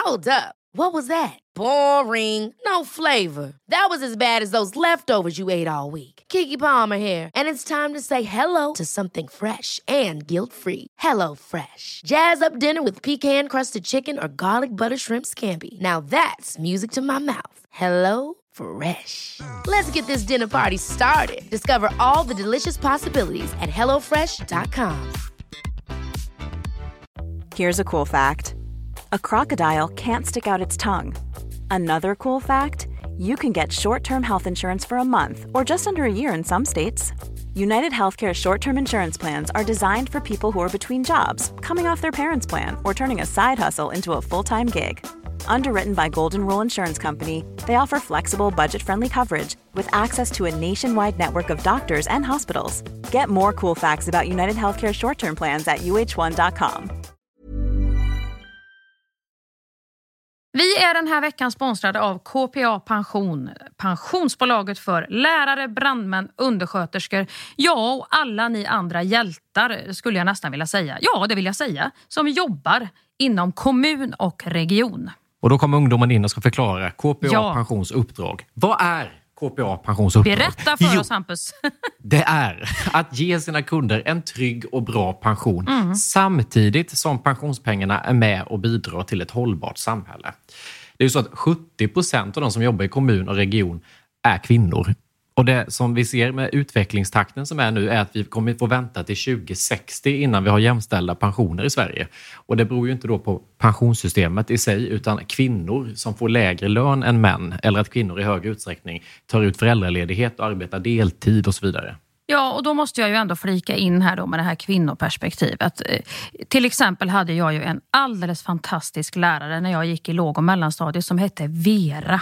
Hold up. What was that? Boring. No flavor. That was as bad as those leftovers you ate all week. Keke Palmer here, and it's time to say hello to something fresh and guilt-free. Hello Fresh. Jazz up dinner with pecan-crusted chicken or garlic butter shrimp scampi. Now that's music to my mouth. Hello Fresh. Let's get this dinner party started. Discover all the delicious possibilities at hellofresh.com. Here's a cool fact. A crocodile can't stick out its tongue. Another cool fact, you can get short-term health insurance for a month or just under a year in some states. United Healthcare short-term insurance plans are designed for people who are between jobs, coming off their parents' plan, or turning a side hustle into a full-time gig. Underwritten by Golden Rule Insurance Company, they offer flexible, budget-friendly coverage with access to a nationwide network of doctors and hospitals. Get more cool facts about United Healthcare short-term plans at uh1.com. Vi är den här veckan sponsrade av KPA Pension, pensionsbolaget för lärare, brandmän, undersköterskor, ja och alla ni andra hjältar skulle jag nästan vilja säga. Ja, det vill jag säga, som jobbar inom kommun och region. Och då kommer ungdomen in och ska förklara KPA Pensions uppdrag. Vad är KPA Pensions uppdrag? Berätta för oss, Hampus. Det är att ge sina kunder en trygg och bra pension samtidigt som pensionspengarna är med och bidrar till ett hållbart samhälle. Det är ju så att 70% av de som jobbar i kommun och region är kvinnor. Och det som vi ser med utvecklingstakten som är nu är att vi kommer få vänta till 2060 innan vi har jämställda pensioner i Sverige. Och det beror ju inte då på pensionssystemet i sig utan kvinnor som får lägre lön än män eller att kvinnor i hög utsträckning tar ut föräldraledighet och arbetar deltid och så vidare. Ja, och då måste jag ju ändå flika in här då med det här kvinnoperspektivet. Till exempel hade jag ju en alldeles fantastisk lärare när jag gick i låg- och mellanstadiet som hette Vera.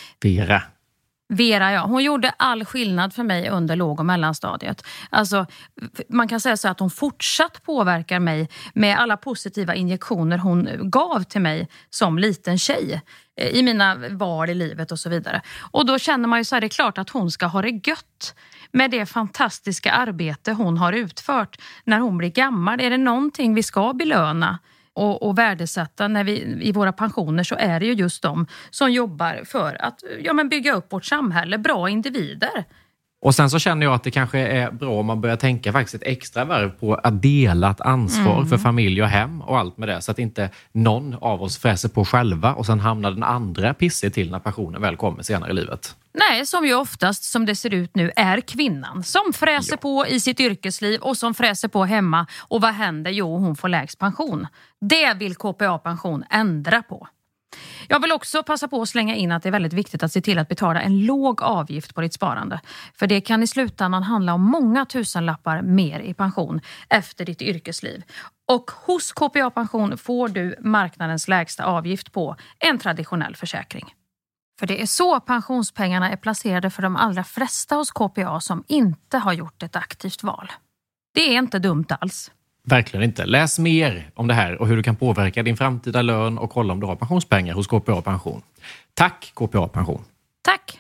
Vera, ja. Hon gjorde all skillnad för mig under låg- och mellanstadiet. Alltså, man kan säga så att hon fortsatt påverkar mig med alla positiva injektioner hon gav till mig som liten tjej i mina val i livet och så vidare. Och då känner man ju så här, det är klart att hon ska ha det gött med det fantastiska arbete hon har utfört när hon blir gammal. Är det någonting vi ska belöna och värdesätta när vi i våra pensioner, så är det ju just de som jobbar för att bygga upp vårt samhälle, bra individer. Och sen så känner jag att det kanske är bra om man börjar tänka faktiskt ett extra varv på att dela ett ansvar för familj och hem och allt med det. Så att inte någon av oss fräser på själva och sen hamnar den andra pissig till när pensionen väl kommer senare i livet. Nej, som ju oftast som det ser ut nu är kvinnan som fräser på i sitt yrkesliv och som fräser på hemma. Och vad händer? Jo, hon får lägst pension. Det vill KPA Pension ändra på. Jag vill också passa på att slänga in att det är väldigt viktigt att se till att betala en låg avgift på ditt sparande. För det kan i slutändan handla om många tusenlappar mer i pension efter ditt yrkesliv. Och hos KPA Pension får du marknadens lägsta avgift på en traditionell försäkring. För det är så pensionspengarna är placerade för de allra flesta hos KPA som inte har gjort ett aktivt val. Det är inte dumt alls. Verkligen inte. Läs mer om det här och hur du kan påverka din framtida lön och kolla om du har pensionspengar hos KPA Pension. Tack KPA Pension. Tack.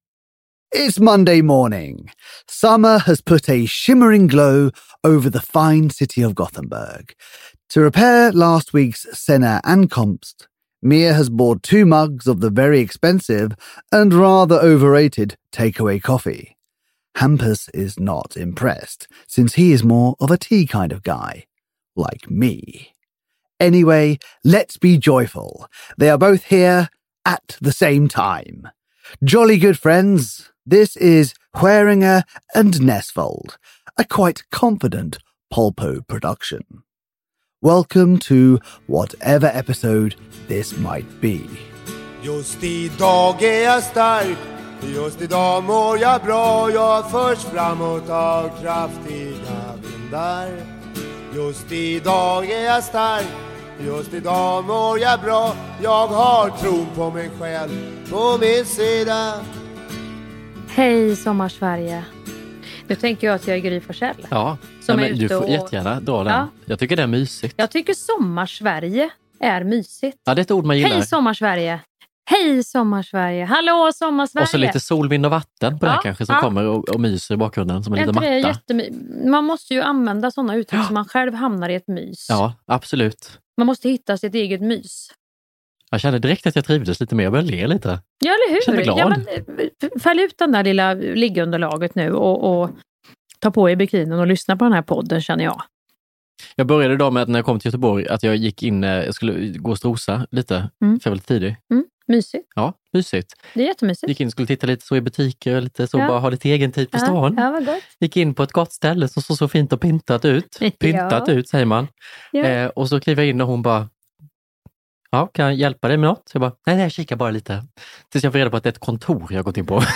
It's Monday morning. Summer has put a shimmering glow over the fine city of Gothenburg. To repair last week's Senna Ankomst, Mia has bought 2 mugs of the very expensive and rather overrated takeaway coffee. Hampus is not impressed, since he is more of a tea kind of guy, like me. Anyway, let's be joyful. They are both here at the same time. Jolly good friends, this is Skäringer and Nesvold, a quite confident Polpo production. Welcome to whatever episode this might be. Just idag är jag stark, just idag mår jag bra. Jag förs framåt av kraftiga vindar. Just idag är jag stark, just idag mår jag bra. Jag har tron på mig själv på min sida. Hej Sommarsverige. Nu tänker jag att jag är Gry Forssell. Ja, men du får jättegärna dra den. Ja. Jag tycker det är mysigt. Jag tycker Sommarsverige är mysigt. Ja, det är ett ord man gillar. Hej Sommarsverige. Hej Sommarsverige. Hallå Sommarsverige. Och så lite sol, vind och vatten på det här kanske som kommer och myser i bakgrunden som en liten matta. Man måste ju använda sådana uttryck så man själv hamnar i ett mys. Ja, absolut. Man måste hitta sitt eget mys. Jag kände direkt att jag trivdes lite mer. Jag började le lite. Ja, eller hur? Kände glad. Ja, men, fäll ut den där lilla liggunderlaget nu och ta på i bikinin och lyssna på den här podden, känner jag. Jag började idag med att när jag kom till Göteborg att jag gick in, jag skulle gå och strosa lite, för jag var lite tidig. Mysigt. Ja, mysigt. Det är jättemysigt. Gick in och skulle titta lite så i butiker, lite så bara ha lite egen tid på stan. Ja, vad gott. Gick in på ett gott ställe som såg så fint och pyntat ut. Pyntat ut, säger man. Ja. Och så kliver jag in och hon bara, ja, kan jag hjälpa dig med något? Så jag bara, nej, jag kikar bara lite. Tills jag får reda på att det är ett kontor jag har gått in på.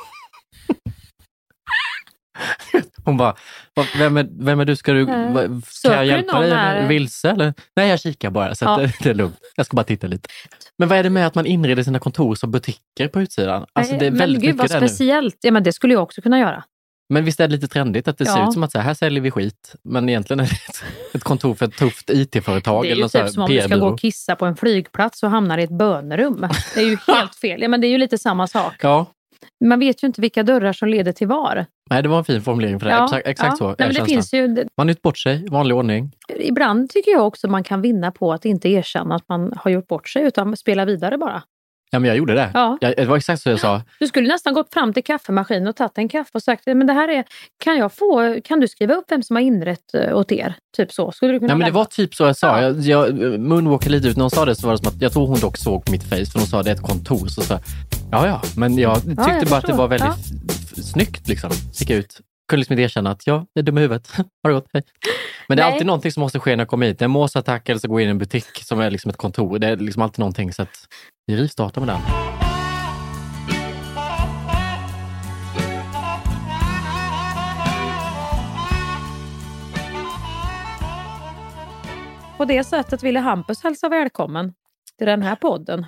Hon bara, vem är du? Ska jag hjälpa dig? Eller vilse? Eller? Nej, jag kikar bara, så det är lugnt. Jag ska bara titta lite. Men vad är det med att man inreder sina kontor som butiker på utsidan? Alltså, det är väldigt mycket vad speciellt. Ja, men det skulle jag också kunna göra. Men visst är det lite trendigt att det ser ut som att så här säljer vi skit. Men egentligen är det ett kontor för ett tufft IT-företag. Det är ju typ som om du ska gå och kissa på en flygplats och hamnar i ett bönerum. Det är ju helt fel. Ja, men det är ju lite samma sak. Ja. Man vet ju inte vilka dörrar som leder till var. Nej, det var en fin formulering för det. Ja, exakt så. Nej, men det finns ju, man nytt bort sig, vanlig ordning. Ibland tycker jag också man kan vinna på att inte erkänna att man har gjort bort sig, utan spela vidare bara. Ja, men jag gjorde det. Ja. Det var exakt så jag sa. Du skulle nästan gått fram till kaffemaskinen och tagit en kaffe och sagt, men det här är, kan du skriva upp vem som har inrett åt er? Typ så. Skulle du kunna men det var typ så jag sa. Jag moonwalkade lite ut. När hon sa det så var det som att jag tror hon dock såg på mitt face, för hon sa det är ett kontor. Så sa ja, men jag tyckte bara att det var väldigt snyggt liksom. Sticka ut. Kunde liksom inte erkänna att jag är dum i huvudet. Har det gått? Hej. Men det är alltid någonting som måste ske när jag kommer hit. Det är en måsattack eller så går in i en butik som är liksom ett kontor. Det är liksom alltid någonting, så att vi rivstartar med den. På det sättet ville Hampus hälsa välkommen till den här podden.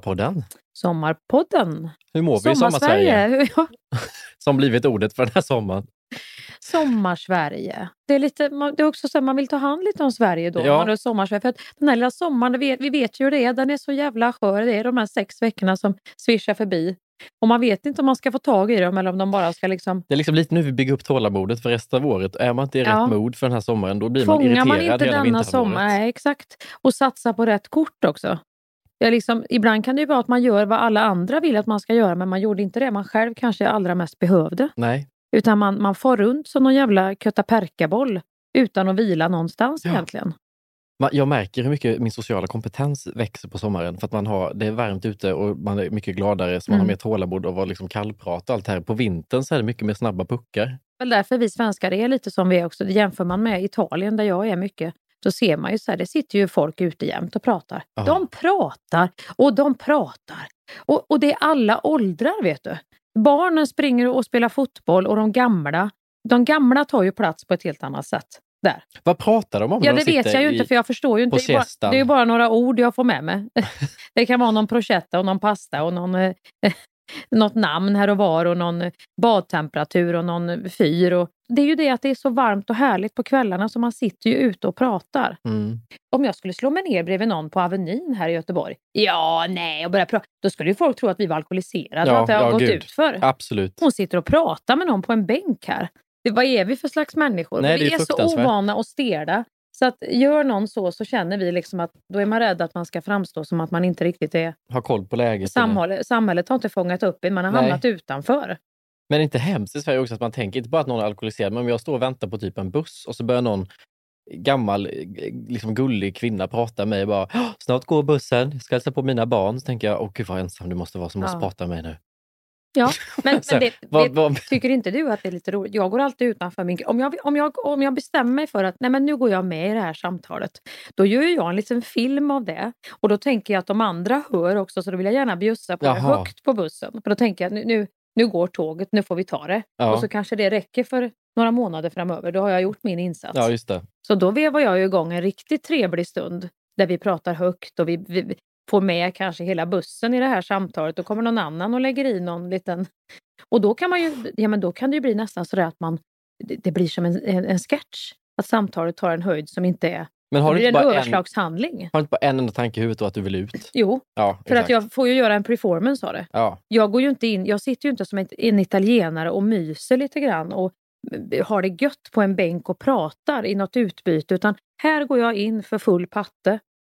Sommarpodden. Hur mår vi i Sommarsverige? Ja. Som blivit ordet för den här sommaren. Sommarsverige. Det är också så att man vill ta hand lite om Sverige då. Ja. Man är Sommarsverige. För att den här lilla sommaren, vi vet ju hur det är. Den är så jävla skör. Det är de här 6 veckorna som svischar förbi. Och man vet inte om man ska få tag i dem eller om de bara ska liksom... Det är liksom lite nu vi bygger upp tålamodet för resten av året. Är man inte i rätt mod för den här sommaren, då blir man irriterad man inte hela denna sommar. Nej, exakt. Och satsa på rätt kort också. Ibland kan det ju vara att man gör vad alla andra vill att man ska göra, men man gjorde inte det man själv kanske allra mest behövde. Nej. Utan man får runt som någon jävla köttaperkaboll utan att vila någonstans egentligen. Jag märker hur mycket min sociala kompetens växer på sommaren, för att det är varmt ute och man är mycket gladare, så man har mer tålamod och var liksom kallprat och allt här. På vintern så är det mycket mer snabba puckar. Väl därför vi svenskar är lite som vi är också. Det jämför man med Italien där jag är mycket. Då ser man ju så här, det sitter ju folk ute jämt och pratar. Ja. De pratar och de pratar. Och det är alla åldrar, vet du. Barnen springer och spelar fotboll och de gamla tar ju plats på ett helt annat sätt. Där. Vad pratar de om? Ja, det vet jag ju inte, för jag förstår ju inte. Det är ju bara några ord jag får med mig. Det kan vara någon prosciutto och någon pasta och något namn här och var och någon badtemperatur och någon fyr. Och det är ju det att det är så varmt och härligt på kvällarna, så man sitter ju ute och pratar. Om jag skulle slå mig ner bredvid någon på Avenyn här i Göteborg, och börja prata, då skulle ju folk tro att vi var alkoholiserade och att det har gått ut för. Absolut. Hon sitter och pratar med någon på en bänk här. Vad är vi för slags människor? Nej, vi är så ovana och sterda. Så att gör någon så känner vi liksom att då är man rädd att man ska framstå som att man inte riktigt har koll på läget. Samhället har inte fångat upp man har hamnat utanför. Men inte hemskt i Sverige också att man tänker inte bara att någon är alkoholiserad, men om jag står och väntar på typ en buss och så börjar någon gammal, liksom gullig kvinna prata med mig och bara, snart går bussen, jag ska hälsa på mina barn. Så tänker jag, gud vad ensam du måste vara som måste prata med mig nu. Ja, men tycker inte du att det är lite roligt? Jag går alltid utanför min... Om jag bestämmer mig för att nu går jag med i det här samtalet, då gör jag en liten film av det. Och då tänker jag att de andra hör också, så då vill jag gärna bjussa på det högt på bussen. För då tänker jag, nu går tåget, nu får vi ta det. Och så kanske det räcker för några månader framöver. Då har jag gjort min insats. Ja, just det. Så då vevar jag igång en riktigt trevlig stund där vi pratar högt och vi får med kanske hela bussen i det här samtalet. Då kommer någon annan och lägger i någon liten... Och då kan man ju, då kan det ju bli nästan så att det blir som en sketch. Att samtalet tar en höjd som inte är... Men har det du blir en överslagshandling. Har du inte bara en enda tanke i huvudet då att du vill ut? Jo, för att jag får ju göra en performance av det. Ja. Jag går ju inte in, jag sitter ju inte som en italienare och myser lite grann och har det gött på en bänk och pratar i något utbyte, utan här går jag in för full patte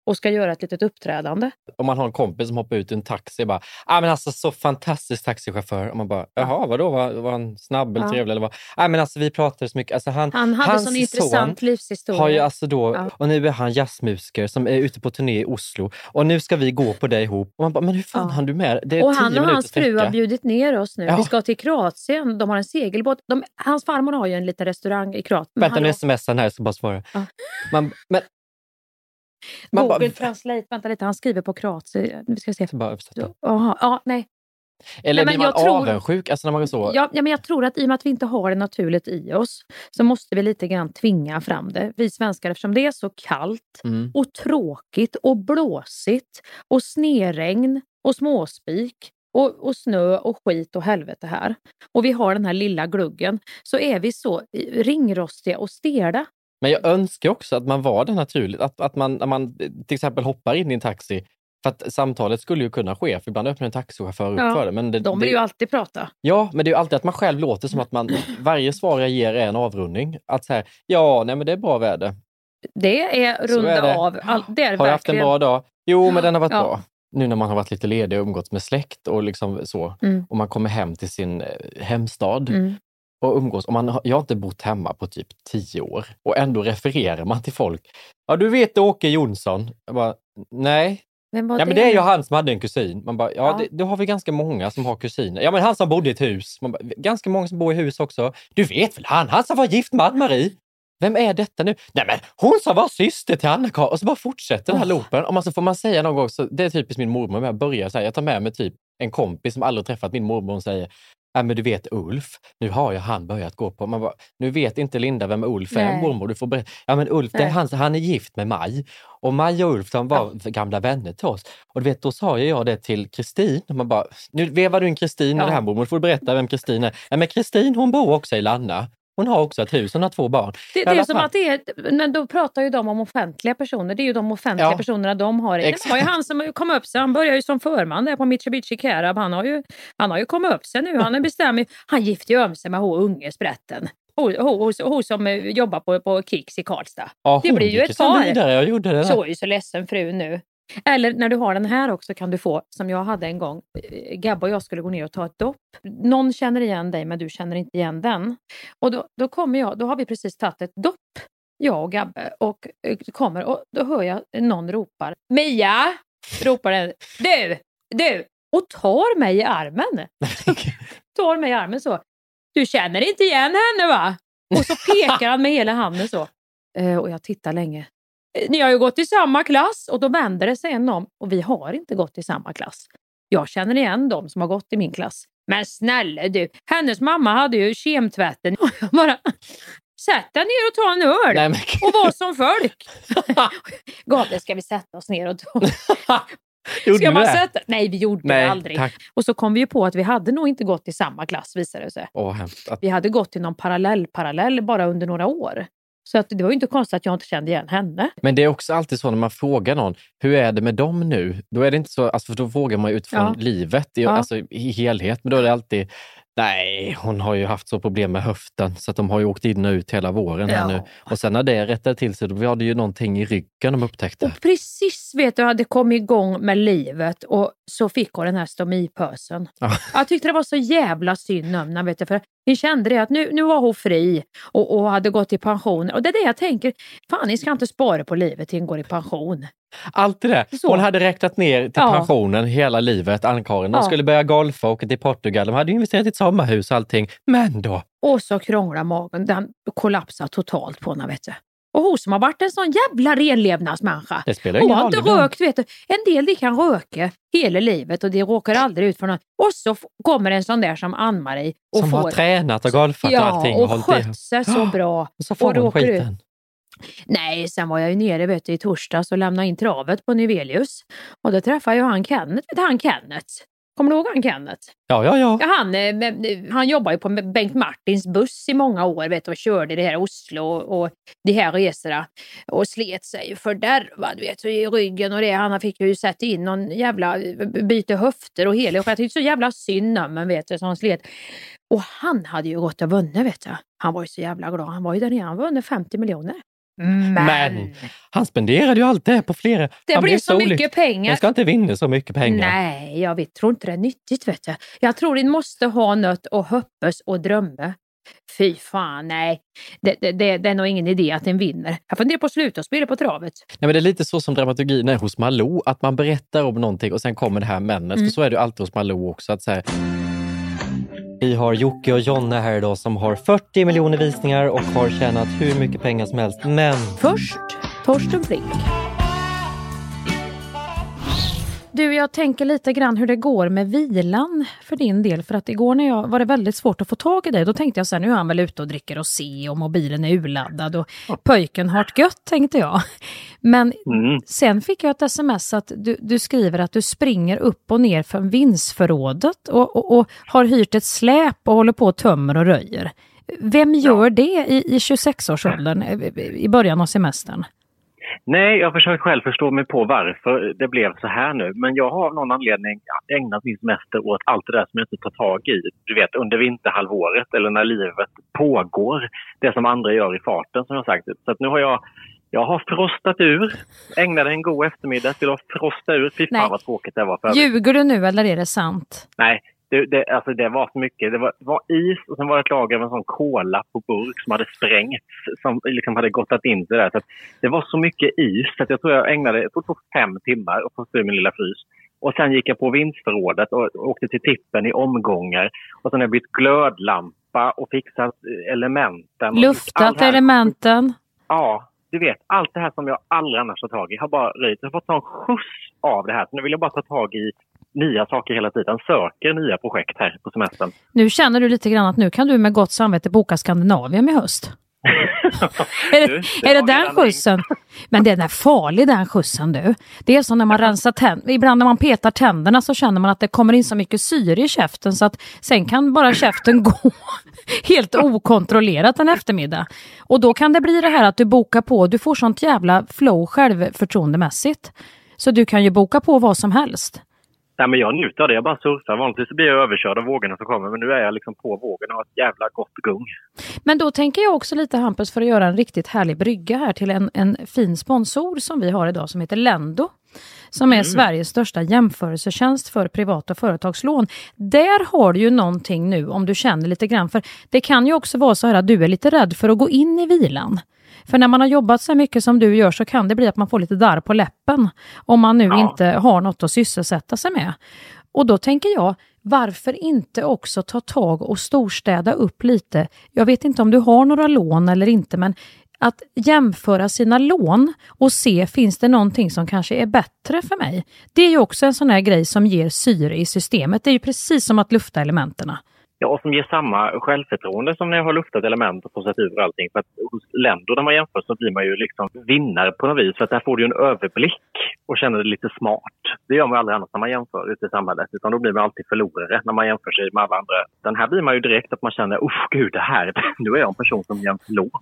och ska göra ett litet uppträdande. Om man har en kompis som hoppar ut i en taxi bara, men alltså så fantastisk taxichaufför. Och man bara, jaha, vadå? Var han snabb eller trevlig? Eller vad? Men alltså vi pratade så mycket. Alltså, han hade sån intressant livshistoria. Har ju alltså då, och nu är han jazzmusiker som är ute på turné i Oslo. Och nu ska vi gå på det ihop. Och man bara, men hur fan hann du med? Det är och han och hans fru sträcka. har bjudit ner oss nu. Vi ska till Kroatien. De har en segelbåt. Hans farmor har ju en liten restaurang i Kroatien. Vänta, nu smsar här så bara svara. Man Google Translate, vänta lite, han skriver på kroatiska. Vi ska se. Nej. Eller blir man avundsjuk alltså när man går så? Ja, men jag tror att i och med att vi inte har det naturligt i oss så måste vi lite grann tvinga fram det. Vi svenskar, eftersom det är så kallt och tråkigt och blåsigt och sneregn och småspik och snö och skit och helvete här. Och vi har den här lilla gluggen, så är vi så ringrostiga och stela. Men jag önskar också att man var det naturligt. Att man, när man till exempel hoppar in i en taxi, för att samtalet skulle ju kunna ske, för ibland öppnar en taxichaufför upp för det. Men de vill ju alltid prata. Ja, men det är ju alltid att man själv låter som att man, varje svar jag ger är en avrundning. Att säga, men det är bra väder. Det är runda av. Det är har du haft en bra dag? Jo, men den har varit bra. Nu när man har varit lite ledig och umgått med släkt och liksom så. Och man kommer hem till sin hemstad. Och umgås. Och jag har inte bott hemma på typ 10 år. Och ändå refererar man till folk. Ja, du vet Åke Jonsson. Jag bara, nej. Men det är ju han som hade en kusin. Man bara, det har vi ganska många som har kusiner. Ja, men han som bodde i ett hus. Man bara, ganska många som bor i hus också. Du vet väl han som var gift med Ann-Marie? Vem är detta nu? Nej, men hon som var syster till Anna-Karin. Och så bara fortsätter den här loopen. Och så får man säga någon gång, så det är typiskt min mormor. Jag börjar säga, jag tar med mig typ en kompis som aldrig träffat min mormor och säger, men du vet Ulf, nu har ju han börjat gå på. Man bara, nu vet inte Linda vem Ulf är, mormor, du får berätta. Ja, men Ulf, det är han är gift med Maj. Och Maj och Ulf, de var gamla vänner till oss. Och du vet, då sa jag det till Kristin. Man bara, nu vevar du in Kristin i det här, mormor, du får berätta vem Kristin är. Ja, men Kristin, hon bor också i Lanna. Hon har också ett hus, hon har 2 barn. Det är som att då pratar ju de om offentliga personer. Det är ju de offentliga personerna de har. Det var ju han som kom upp sig. Han börjar ju som förman där på Mitsubishi Carab. Han har ju kommit upp sig nu. Han bestämmer. Han gifte ju om sig med Ungesbrätten. Hon som jobbar på Kicks i Karlstad. Ja, det blir ju ett par. Jag gjorde det. Så är ju så ledsen fru nu. Eller när du har den här också kan du få, som jag hade en gång. Gabba och jag skulle gå ner och ta ett dopp. Någon känner igen dig men du känner inte igen den. Och då har vi precis tagit ett dopp, jag och Gabbe. Och kommer och då hör jag någon ropar. Mia! Ropar den. Du! Och tar mig i armen. Tar mig i armen så. Du känner inte igen henne va? Och så pekar han med hela handen så. Och jag tittar länge. Ni har ju gått i samma klass. Och då vänder det sig en om. Och vi har inte gått i samma klass. Jag känner igen dem som har gått i min klass. Men snälla du. Hennes mamma hade ju kemtvätten. Och jag bara... Sätt dig ner och ta en öl. Nej, men... Och var som folk. Gabriel, ska vi sätta oss ner och ta... Ska man sätta? Nej, vi gjorde det aldrig. Tack. Och så kom vi ju på att vi hade nog inte gått i samma klass, visade det sig. Vi hade gått i någon parallell bara under några år. Så att det var ju inte konstigt att jag inte kände igen henne. Men det är också alltid så när man frågar någon, hur är det med dem nu? Då är det inte så, alltså för då frågar man utifrån livet, alltså i helhet. Men då är det alltid, nej, hon har ju haft så problem med höften så att de har ju åkt in och ut hela våren här nu. Och sen när det rättade till sig, då hade ju någonting i ryggen de upptäckte. Och precis, vet du, hade kommit igång med livet och så fick hon den här stomipösen. Jag tyckte det var så jävla synd om henne, vet du, för vi kände det att nu var hon fri och hade gått i pension. Och det är det jag tänker, fan, ni ska inte spara på livet till hon går i pension. Allt det. Hon hade räknat ner till pensionen hela livet, Ann-Karin. De skulle börja golfa och åka till Portugal. De hade investerat i ett sommarhus och allting. Men då... Och så krånglar magen. Den kollapsar totalt på henne, vet du. Och hon som har varit en sån jävla renlevnadsmänniska. Det spelar ingen roll. Hon har inte rökt, vet du. En del de kan röka hela livet och det råkar aldrig ut för något. Och så kommer en sån där som Ann-Marie. Och som har tränat och golfat och allting. Och skött sig så bra. Så får hon skiten. Nej, sen var jag ju nere, vet du, i torsdags och lämnade in travet på Nivelius. Och då träffade jag han Kenneth. Kommer du ihåg han Kenneth? Ja. Han jobbar ju på Bengt Martins buss i många år, vet du, och körde det här Oslo och de här resorna. Och slet sig fördärvad, vet du, i ryggen och det. Han fick ju sätta in någon jävla byte höfter och hela. Och jag tyckte så jävla synd om, men vet du, så han slet. Och han hade ju gått och vunnit, vet du. Han var ju så jävla glad. Han var ju där nere, han vunnit 50 miljoner. Men han spenderade ju allt det på flera. Det blir så mycket pengar. Jag ska inte vinna så mycket pengar. Nej, jag tror inte det är nyttigt, vet jag. Jag tror ni måste ha något och hoppas och drömma. Fy fan, nej. Det är nog ingen idé att en vinner. Jag funderar på att sluta spela på travet. Nej, men det är lite så som dramaturgin är hos Malou. Att man berättar om någonting och sen kommer det här männet. För så är det ju alltid hos Malou också. Att säga, vi har Jocke och Jonna här idag som har 40 miljoner visningar och har tjänat hur mycket pengar som helst. Men först, Torsten Flink. Du, jag tänker lite grann hur det går med vilan för din del. För att igår när jag var det väldigt svårt att få tag i dig. Då tänkte jag så här, nu är han väl ute och dricker och se och mobilen är urladdad. Och pöjken har ett gött, tänkte jag. Men sen fick jag ett sms att du skriver att du springer upp och ner från vindsförrådet. Och har hyrt ett släp och håller på och tömmer och röjer. Vem gör det i 26-årsåldern i början av semestern? Nej, jag försöker själv förstå mig på varför det blev så här nu. Men jag har någon anledning ägnat min semester åt allt det där som jag inte tar tag i. Du vet, under vinterhalvåret eller när livet pågår. Det som andra gör i farten, som jag sagt. Så att nu har jag har frostat ur. Ägnade en god eftermiddag till att frosta ur. Fy fan vad tråkigt det var för. Ljuger du nu eller är det sant? Nej. Det var så mycket. Det var is och sen var det ett lager av en sån kola på burk som hade sprängts. Som liksom hade gottat in sig där. Så det var så mycket is så att jag tror jag ägnade 5 timmar och få styr min lilla frys. Och sen gick jag på vindsförrådet och åkte till tippen i omgångar. Och sen har jag bytt glödlampa och fixat elementen. Luftat elementen? Ja, du vet. Allt det här som jag aldrig annars tar tag i har bara röjt. Jag har fått ta en skjuts av det här. Så nu vill jag bara ta tag i nya saker hela tiden. Söker nya projekt här på semestern. Nu känner du lite grann att nu kan du med gott samvete boka Skandinavien i höst. är det den skjutsen? Men den är farlig, den skjutsen, du. Det är så när man rensar tänderna. Ibland när man petar tänderna så känner man att det kommer in så mycket syre i käften så att sen kan bara käften gå helt okontrollerat en eftermiddag. Och då kan det bli det här att du bokar på. Du får sånt jävla flow självförtroendemässigt. Så du kan ju boka på vad som helst. Nej, men jag njuter av det. Jag bara surfar. Vanligtvis så blir jag överkörd av vågorna som kommer. Men nu är jag liksom på vågen och har ett jävla gott gung. Men då tänker jag också lite, Hampus, för att göra en riktigt härlig brygga här till en fin sponsor som vi har idag som heter Lendo. Som är Sveriges största jämförelsetjänst för privat- och företagslån. Där har du ju någonting nu om du känner lite grann. För det kan ju också vara så här att du är lite rädd för att gå in i vilan. För när man har jobbat så mycket som du gör så kan det bli att man får lite darr på läppen. Om man nu inte har något att sysselsätta sig med. Och då tänker jag, varför inte också ta tag och storstäda upp lite? Jag vet inte om du har några lån eller inte, men att jämföra sina lån och se, finns det någonting som kanske är bättre för mig? Det är ju också en sån här grej som ger syre i systemet. Det är ju precis som att lufta elementerna. Ja, och som ger samma självförtroende som när jag har luftat element och processat ur allting. För att hos länder när man jämför så blir man ju liksom vinnare på något vis. För att där får du en överblick och känner det lite smart. Det gör man ju aldrig annars när man jämför ute i samhället. Utan då blir man alltid förlorare när man jämför sig med alla andra. Den här blir man ju direkt att man känner, gud det här, nu är jag en person som jämför lån.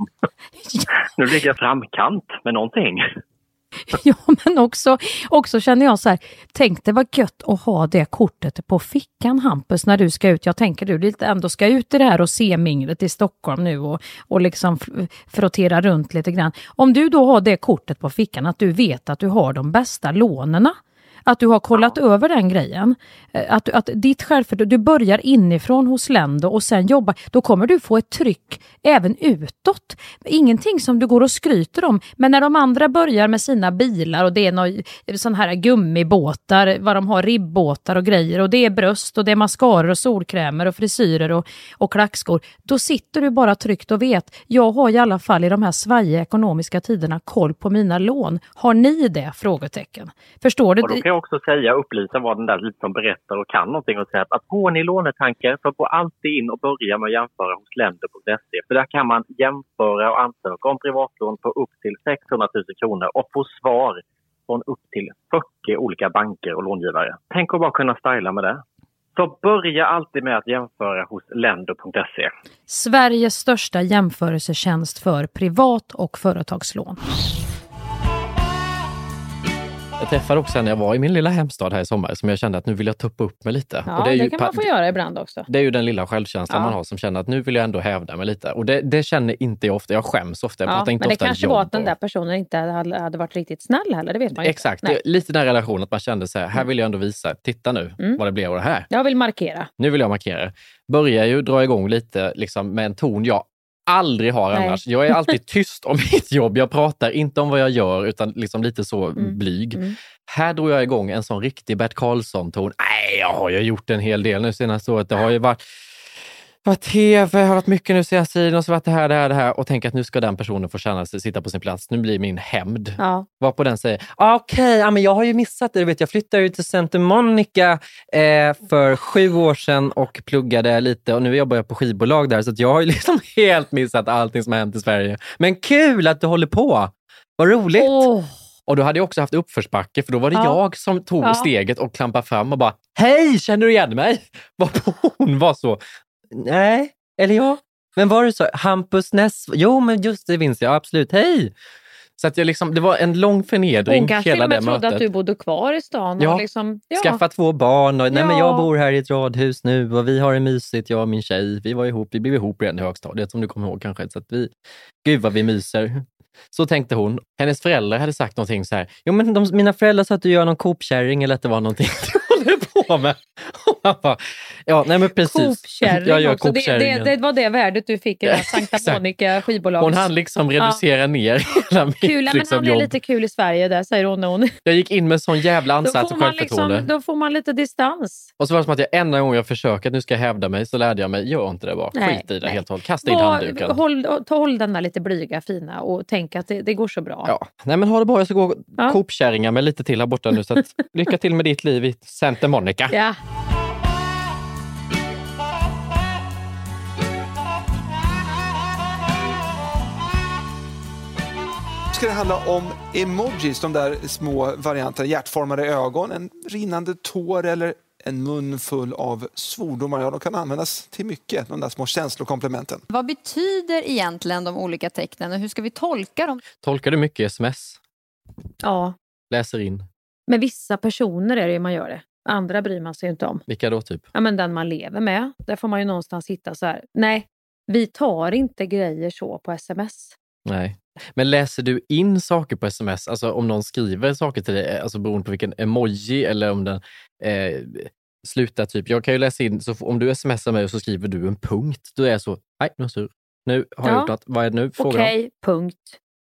Nu ligger jag framkant med någonting. Ja, men också känner jag så här, tänk det var gött att ha det kortet på fickan, Hampus, när du ska ut. Jag tänker du lite ändå ska ut i det här och se minglet i Stockholm nu och liksom frottera runt lite grann. Om du då har det kortet på fickan, att du vet att du har de bästa lånerna, att du har kollat över den grejen, att ditt självförtroende, du börjar inifrån hos Lendo och sen jobbar, då kommer du få ett tryck även utåt. Ingenting som du går och skryter om, men när de andra börjar med sina bilar och det är några sån här gummibåtar, vad de har, ribbåtar och grejer, och det är bröst och det är mascaror och solkrämer och frisyrer och klackskor, då sitter du bara tryggt och vet, jag har i alla fall i de här svajiga ekonomiska tiderna koll på mina lån. Har ni det? Frågetecken. Förstår du? Och då kan jag också säga, upplysa vad den där lite som berättar och kan någonting och säga att har ni lånetankar så gå alltid in och börja med att jämföra hos lender.se. För där kan man jämföra och ansöka om privatlån på upp till 600 000 kronor och få svar från upp till 40 olika banker och långivare. Tänk att bara kunna styla med det. Så börja alltid med att jämföra hos lender.se. Sveriges största jämförelsetjänst för privat- och företagslån. Jag träffade också när jag var i min lilla hemstad här i sommar som jag kände att nu vill jag tuppa upp mig lite. Ja, och det är ju kan man få göra ibland också. Det är ju den lilla självkänslan man har som känner att nu vill jag ändå hävda mig lite. Och det känner inte jag ofta. Jag skäms ofta. Jag pratar inte men ofta det kanske var att den där personen inte hade varit riktigt snäll heller. Det vet man ju. Exakt. Det är lite den här relationen att man kände så här vill jag ändå visa. Titta nu vad det blir av det här. Jag vill markera. Nu vill jag markera. Börjar ju dra igång lite liksom, med en ton jag aldrig har annars. Jag är alltid tyst om mitt jobb. Jag pratar inte om vad jag gör utan liksom lite så blyg. Här drog jag igång en sån riktig Bert Karlsson-ton. Nej, jag har ju gjort en hel del nu senaste året. Det har ju varit TV, har varit mycket nu senaste tiden och så varit det här och tänker att nu ska den personen få känna sig, sitta på sin plats. Nu blir min hämnd. Ja. Varpå den säger, okej, men jag har ju missat det. Du vet, jag flyttade ut till Santa Monica för 7 år sedan och pluggade lite och nu jobbar jag på skivbolag där så att jag har ju liksom helt missat allting som har hänt i Sverige. Men kul att du håller på. Vad roligt. Och då hade jag också haft uppförsbacke för då var det jag som tog steget och klampade fram och bara, hej, känner du igen mig? Varpå hon var så, nej, eller ja. Men var det så? Hampus Ness? Jo, men just det minns jag, absolut. Hej! Så att jag liksom, det var en lång förnedring hela det mötet. Hon kanske trodde att du bodde kvar i stan. Och liksom, skaffa 2 barn. Och, nej, men jag bor här i ett radhus nu och vi har det mysigt, jag och min tjej. Vi blev ihop redan i högstadiet som du kommer ihåg kanske. Så att gud vad vi myser. Så tänkte hon. Hennes föräldrar hade sagt någonting så här. Jo, men mina föräldrar sa att du gör någon Coop-kärring eller att det var någonting du håller på med. Ja, nej men precis. Coop-kärring jag gör också. Det var det värdet du fick i Sankta Monica skivbolag. Hon hann liksom reducera ner hela mitt kul, men liksom, han är lite kul i Sverige där, säger hon. Jag gick in med sån jävla ansats och självförtroende. Då får man lite distans. Och så var det som att jag enda gång jag försöker att nu ska jag hävda mig så lärde jag mig, gör inte det bara. Skit i det helt och hållet. Kasta in handduken. Håll denna lite blyga, fina och tänk att det går så bra. Ja, nej men ha det bra. Jag ska gå Coop-kärringar med lite till här borta nu. Så att, lycka till med ditt liv i Santa Monica. Ja. Ska det handla om emojis, de där små varianterna, hjärtformade ögon, en rinnande tår eller en mun full av svordomar. Ja, de kan användas till mycket, de där små känslokomplementen. Vad betyder egentligen de olika tecknen och hur ska vi tolka dem? Tolkar du mycket sms? Ja. Läser in? Med vissa personer är det ju man gör det. Andra bryr man sig inte om. Vilka då typ? Ja, men den man lever med. Där får man ju någonstans hitta så här. Nej, vi tar inte grejer så på sms. Nej. Men läser du in saker på sms? Alltså om någon skriver saker till dig, alltså beroende på vilken emoji eller om den slutar typ. Jag kan ju läsa in, så om du smsar mig och så skriver du en punkt, då är jag så, nej, nu är jag sur. Nu har jag gjort något. Vad är det nu? Okej, punkt.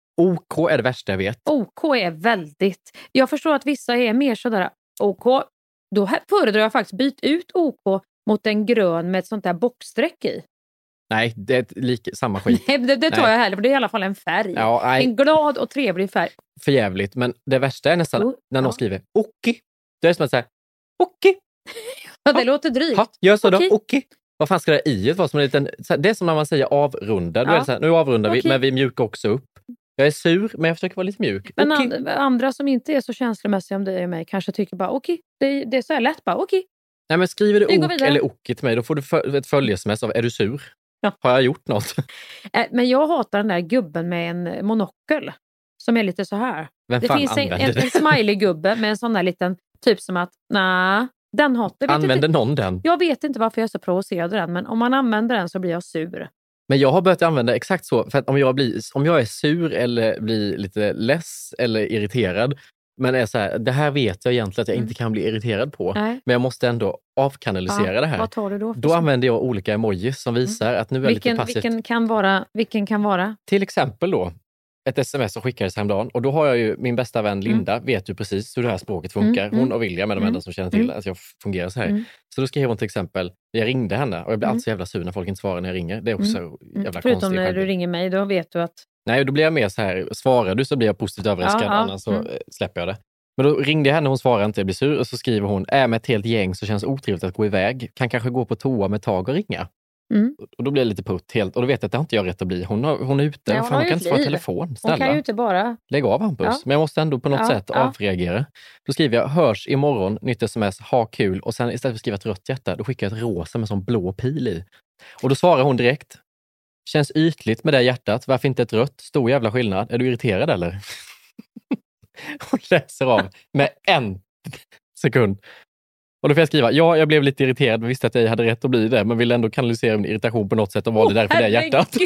OK är det värsta jag vet. OK är väldigt... Jag förstår att vissa är mer sådär, OK, då föredrar jag faktiskt byt ut OK mot en grön med ett sånt där boxsträck i. Nej, det är samma skit. Nej, det tar jag heller, för det är i alla fall en färg. Ja, en glad och trevlig färg. För jävligt, men det värsta är nästan när någon skriver Oki. Det är som att säga Oki. Ja, det låter drygt. Gör så då, Oki. Vad fan ska det i vara som en liten... Det är som när man säger avrunda. Då är det så här, nu avrundar vi, men vi mjukar också upp. Jag är sur, men jag försöker vara lite mjuk. Men andra som inte är så känslomässiga om det är mig kanske tycker bara okej. Det är så här lätt bara okej. Nej, men skriver du ok eller oki till mig, då får du ett följesms av är du sur? Ja. Har jag gjort något? Men jag hatar den där gubben med en monokel som är lite så här. Det finns en smiley-gubbe med en sån där liten typ som att den hatar. Använder någon den? Jag vet inte varför jag är så provocerad av den, men om man använder den så blir jag sur. Men jag har börjat använda exakt så, för att om jag är sur eller blir lite less eller irriterad, men är så här, det här vet jag egentligen att jag inte kan bli irriterad på. Nej. Men jag måste ändå avkanalisera det här. Vad tar du då? Då använder jag olika emojis som visar att nu är jag lite passivt. Vilken kan vara? Till exempel då, ett sms som skickades häromdagen. Och då har jag ju min bästa vän Linda, vet ju precis hur det här språket funkar. Hon och William är de enda som känner till att jag fungerar så här. Så då skrev hon till exempel, jag ringde henne och jag blir alltid så jävla sur när folk inte svarar när jag ringer. Det är också jävla konstigt. Förutom när du ringer mig, då vet du att... Nej, då blir jag mer så här, svarar du så blir jag positivt överraskad, annars så släpper jag det. Men då ringde jag henne, hon svarade inte, jag blir sur. Och så skriver hon, med ett helt gäng så känns otrevligt att gå iväg. Kan kanske gå på toa med tag och ringa. Och då blir jag lite putt helt. Och då vet jag att det har inte jag rätt att bli. Hon är ute. Nej, hon kan inte svara telefon. Snälla. Hon kan ju inte bara... Lägg av Hampus. Ja. Men jag måste ändå på något sätt avreagera. Då skriver jag, hörs imorgon, nytt sms, ha kul. Och sen istället för att skriva ett rött hjärta, då skickar jag ett rosa med sån blå pil i. Och då svarar hon direkt, känns ytligt med det hjärtat. Varför inte ett rött? Stor jävla skillnad. Är du irriterad eller? och läser av med 1 sekund. Och då får jag skriva, ja, jag blev lite irriterad och visste att jag hade rätt att bli det, men ville ändå kanalisera min irritation på något sätt och valde därför det hjärtat.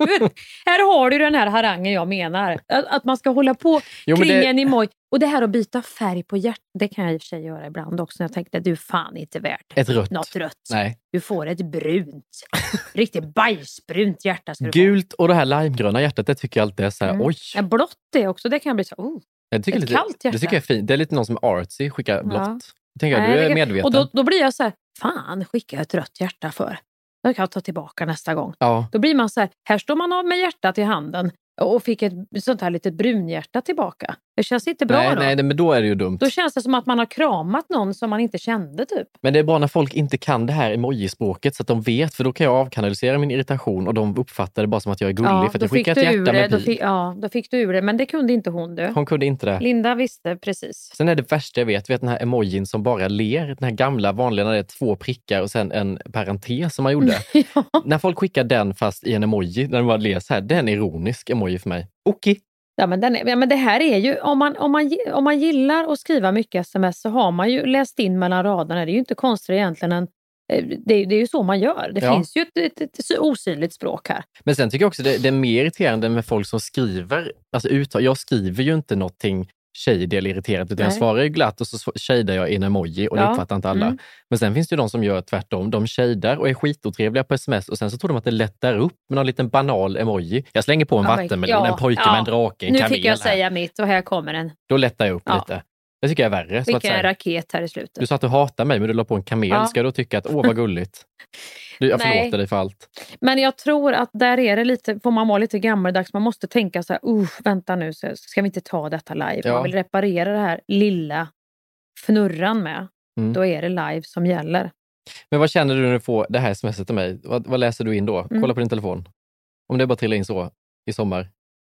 Här har du den här harangen jag menar. Att man ska hålla på kring en emoji. Och det här att byta färg på hjärtat, det kan jag i och för sig göra ibland också. När jag tänkte, du är fan inte värt ett rött. Något rött. Nej. Du får ett brunt. Riktigt bajsbrunt hjärta ska du Gult och det här limegröna hjärtat, det tycker jag alltid är så här, oj. Ja, blått det också, det kan bli så, jag tycker ett kallt hjärta. Det tycker jag är fint. Det är lite någon som är artsy, skickar blått. Tänker jag, du är medveten. Och då blir jag så här, fan, skicka ett rött hjärta för. Jag kan ta tillbaka nästa gång. Ja. Då blir man så här står man av med hjärtat i handen och fick ett sånt här litet brunhjärta tillbaka. Det känns inte bra då. Nej, men då är det ju dumt. Då känns det som att man har kramat någon som man inte kände typ. Men det är bra när folk inte kan det här emojispråket så att de vet, för då kan jag avkanalisera min irritation och de uppfattar det bara som att jag är gullig för att jag skickar ett hjärta med pil. Då fick du ur det, men det kunde inte hon du. Hon kunde inte det. Linda visste precis. Sen är det värsta jag vet den här emojin som bara ler, den här gamla vanliga när det är 2 prickar och sen en parentes som man gjorde. Ja. När folk skickar den fast i en emoji, när den bara ler så här, det är en ironisk emoji för mig. Okej. Ja, men det här är ju, om man gillar att skriva mycket sms så har man ju läst in mellan raderna. Det är ju inte konstigt egentligen än. Det är ju så man gör. Det finns ju ett osynligt språk här. Men sen tycker jag också det är mer irriterande med folk som skriver. Alltså jag skriver ju inte någonting shady eller irriterat, utan jag svarar ju glatt och så shadar jag in emoji och det uppfattar inte alla. Men sen finns det ju de som gör tvärtom. De shadar och är skitotrevliga på sms och sen så tror de att det lättar upp med någon liten banal emoji. Jag slänger på en vattenmelon, en pojke med en drake, en kamel. Nu fick jag säga mitt och här kommer den. Då lättar jag upp lite. Det tycker jag är värre. Vilken en raket här i slutet. Du sa att du hatar mig, men du la på en kamel. Ska du tycka att, vad gulligt. Jag förlåter dig för allt. Men jag tror att där är det lite, får man vara lite gammaldags. Man måste tänka så här, vänta nu, så ska vi inte ta detta live? Man vill reparera det här lilla fnurran med. Då är det live som gäller. Men vad känner du när du får det här sms:et av mig? Vad läser du in då? Kolla på din telefon. Om det bara trillar in så i sommar.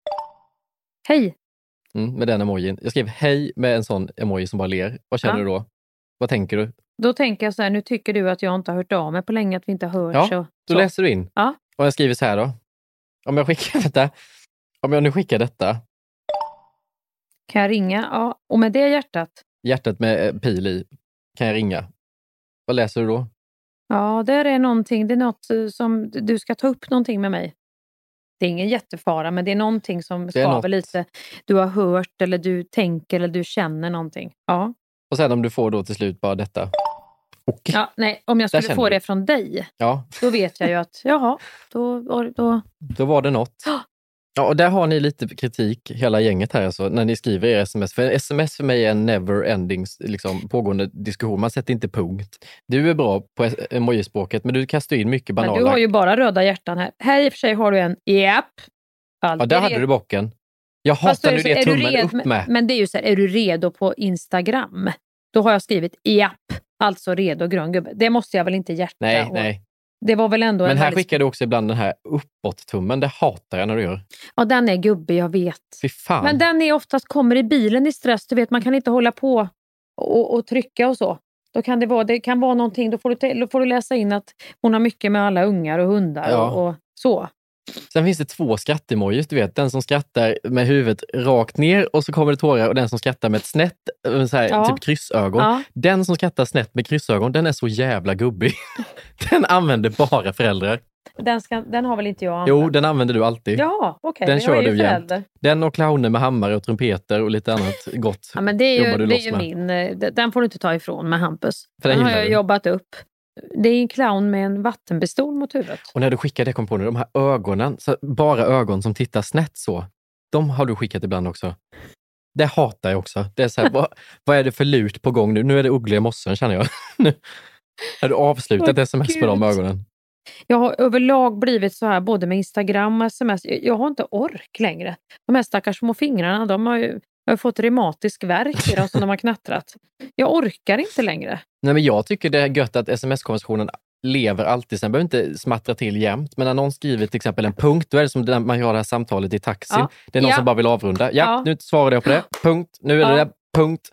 Hej. Med den emojin. Jag skrev hej med en sån emoji som bara ler. Vad känner du då? Vad tänker du? Då tänker jag så här, nu tycker du att jag inte har hört av mig på länge, att vi inte har hört. Ja, då läser du in. Ja. Och jag skriver så här då. Om jag nu skickar detta. Kan jag ringa? Ja, och med det hjärtat. Hjärtat med pil i. Kan jag ringa? Vad läser du då? Ja, det är någonting. Det är något som du ska ta upp någonting med mig. Det är ingen jättefara, men det är någonting som skaver lite. Du har hört eller du tänker eller du känner någonting. Ja. Och sen om du får då till slut bara detta. Okay. Ja, nej, om jag skulle få det från dig, då vet jag ju att, då var det något. Ja, och där har ni lite kritik, hela gänget här alltså, när ni skriver er sms. För sms för mig är en never-ending pågående diskussion. Man sätter inte punkt. Du är bra på emojispråket, men du kastar in mycket banala. Men du har ju bara röda hjärtan här. Här i och för sig har du en japp. Ja, där hade du bocken. Jag hatar nu det tummen upp med. Men det är ju så här, är du redo på Instagram? Då har jag skrivit japp, alltså redo grön gubbe. Det måste jag väl inte hjärta. Nej. Det var väl ändå. Men här skickar du också ibland den här uppåt-tummen. Det hatar jag när du gör. Ja, den är gubbig, jag vet. Fy fan. Men den är oftast kommer i bilen i stress. Du vet, man kan inte hålla på och trycka och så. Då kan det kan vara någonting. Då får du läsa in att hon har mycket med alla ungar och hundar och så. Sen finns det 2 skrattemojis, du vet. Den som skrattar med huvudet rakt ner och så kommer det tårar, och den som skrattar med ett snett, så här, typ kryssögon. Ja. Den som skrattar snett med kryssögon, den är så jävla gubbig. Den använder bara föräldrar. Den har väl inte jag använt? Jo, den använder du alltid. Ja, okej. Den kör du jämt. Den och clowner med hammare och trumpeter och lite annat gott. Ja, men det är ju min. Den får du inte ta ifrån med Hampus. Den har jag jobbat upp. Det är en clown med en vattenpistol mot huvudet. Och när du skickar det, kom på nu, de här ögonen, så bara ögon som tittar snett så, de har du skickat ibland också. Det hatar jag också. Det är så här, vad är det för lut på gång nu? Nu är det uggliga mossen, känner jag. Har du avslutat sms med de ögonen? Jag har överlag blivit så här både med Instagram och sms. Jag har inte ork längre. De här stackars små fingrarna, de har ju fått reumatisk värk i dem som de har knattrat. Jag orkar inte längre. Nej, men jag tycker det är gött att sms-konversationen lever alltid. Sen behöver inte smattra till jämt. Men när någon skriver till exempel en punkt, då är det som när man gör det här samtalet i taxin. Ja. Det är någon som bara vill avrunda. Nu svarade jag på det. Punkt. Nu är det där. Punkt.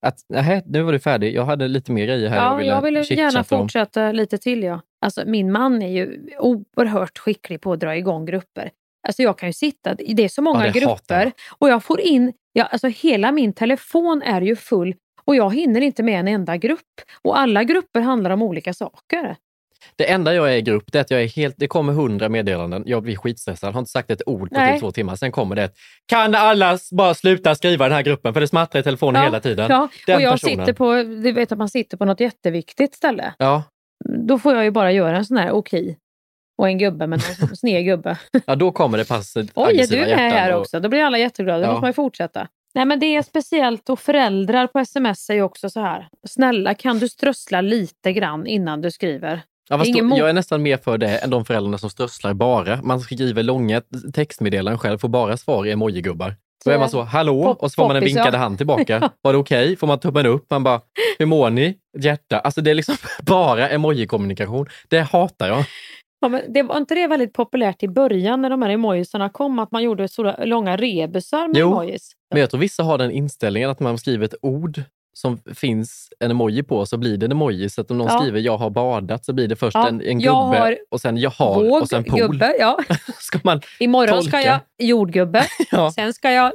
Nu var du färdig. Jag hade lite mer grejer här. Ja, jag ville gärna fortsätta lite till. Ja. Alltså, min man är ju oerhört skicklig på att dra igång grupper. Alltså jag kan ju sitta, det är så många grupper och alltså hela min telefon är ju full och jag hinner inte med en enda grupp. Och alla grupper handlar om olika saker. Det enda jag är i grupp, det är att jag är det kommer 100 meddelanden. Jag blir skitstressad. Har inte sagt ett ord på typ 2 timmar. Sen kommer det kan alla bara sluta skriva i den här gruppen för det smattrar i telefonen hela tiden. Ja, och jag sitter på, du vet att man sitter på något jätteviktigt ställe. Ja. Då får jag ju bara göra en sån här okej. Och en gubbe med en sned gubbe. Ja, då kommer det passa. Oj, är du med här också? Då blir alla jätteglada. Då måste man ju fortsätta. Nej, men det är speciellt och föräldrar på sms är ju också så här. Snälla, kan du strössla lite grann innan du skriver? Ja, jag är nästan mer för det än de föräldrarna som strösslar bara. Man skriver långa textmeddelanden själv, får bara svar i emojigubbar. Då är man så, hallå, och så får man en vinkade hand tillbaka. Var det okej? Får man tummen upp? Man bara, hur mår ni? Hjärta. Alltså det är liksom bara emoji-kommunikation. Det hatar jag. Ja, men det var inte det väldigt populärt i början när de här emojisarna kom, att man gjorde stora långa rebusar med emojis? Men jag tror vissa har den inställningen att man skriver ett ord som finns en emoji på, så blir det en emoji. Så att om någon skriver jag har badat så blir det först en gubbe och sen jag har och sen pool. Gubbe, ja. Ska man imorgon tolka? Ska jag jordgubbe. Sen ska jag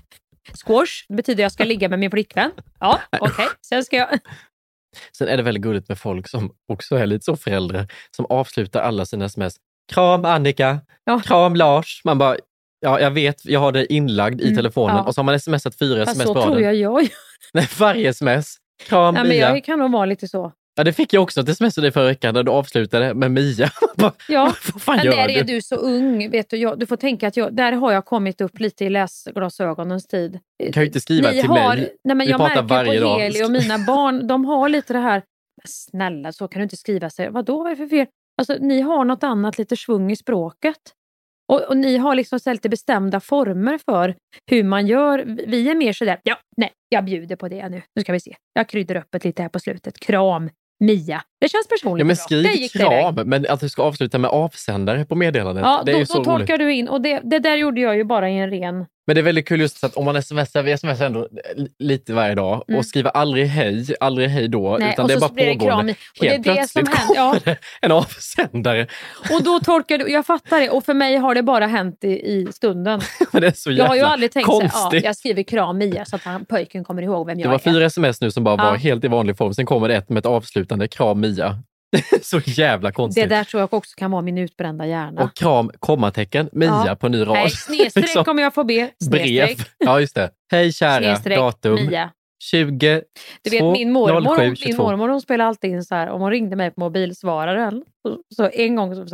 squash. Det betyder jag ska ligga med min flickvän. Ja, okej. Sen ska jag... Sen är det väldigt gulligt med folk som också är lite så föräldrar som avslutar alla sina sms. Kram Annika, kram Lars. Man bara, ja jag vet, jag har det inlagd i telefonen. Och så har man smsat 4 sms på den. Så tror jag. Nej, varje sms. Kram Mia. Men jag kan nog vara lite så. Ja, det fick jag också ett sms det förra veckan när du avslutade med Mia. Ja, vad fan men gör där är du så ung. Vet du, du får tänka att där har jag kommit upp lite i läsglasögonens tid. Kan ju inte skriva till mig. Nej, men jag märker varje på dag. Heli och mina barn, de har lite det här. Snälla, så kan du inte skriva sig. Vadå, vad är det för fel? Alltså, ni har något annat, lite svung i språket. Och ni har liksom ställt lite bestämda former för hur man gör. Vi är mer sådär, jag bjuder på det nu. Nu ska vi se. Jag kryddar upp ett lite här på slutet. Kram, Mia. Det känns personligt men skriv kram, men att du ska avsluta med avsändare på meddelandet. Ja, det är ju så då tolkar du in. Och det där gjorde jag ju bara i en ren... Men det är väldigt kul just att om man smsar ändå lite varje dag och skriver aldrig hej då. Nej, utan det är bara pågående. Och det är det som händer. En avsändare. Och då tolkar du, jag fattar det. Och för mig har det bara hänt i stunden. Men det är så jävla jag har ju aldrig tänkt konstigt. Jag skriver kram Mia så att pojken kommer ihåg vem jag är. Det var 4 sms nu som bara var helt i vanlig form. Sen kommer det ett med ett avslutande kram Mia. Så jävla konstigt. Det där tror jag också kan vara min utbrända hjärna. Och kram, kommatecken, Mia på ny rad. Nej, snedstreck om jag får be. Brev. Ja, just det. Hej kära, snedstreck, datum. Mia. 20, du vet, min mormor, 07, 22. Min mormor hon spelar alltid in så här. Om hon ringde mig på mobilsvararen. Så en gång så